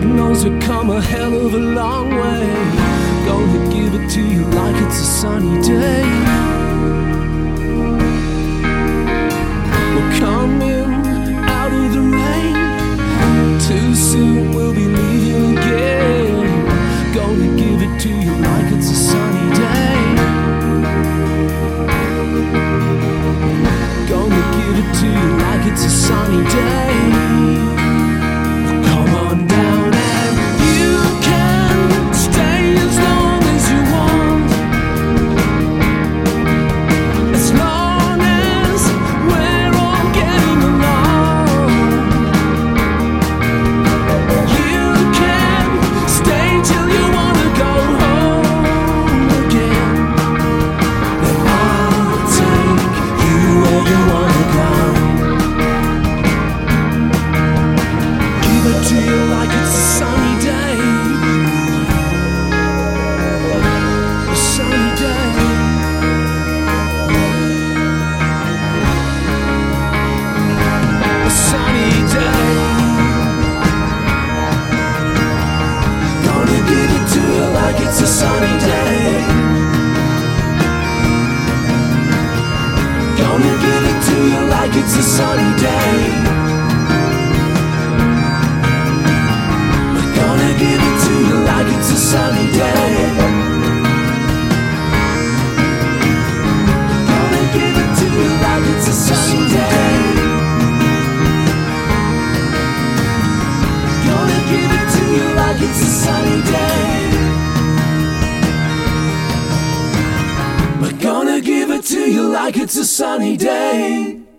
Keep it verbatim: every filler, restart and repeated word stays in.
God knows we've come a hell of a long way. Gonna give it to you like it's a sunny day. We're coming out of the rain. Too soon we'll be leaving again. Gonna give it to you like it's a sunny day. Gonna give it to you like it's a sunny day. Come on down and you can stay as long as you want, as long as we're all getting along. You can stay till you wanna go home again, and I'll take you where you wanna go. Give it to you like it's a sunny day. A sunny day. A sunny day. Gonna give it to you like it's a sunny day. Gonna give it to you like it's a sunny day. Gonna give it to you like it's a sunny day. Gonna give it to you like it's a sunny day. Gonna give it to you like it's a sunny day. We're gonna give it to you like it's a sunny day.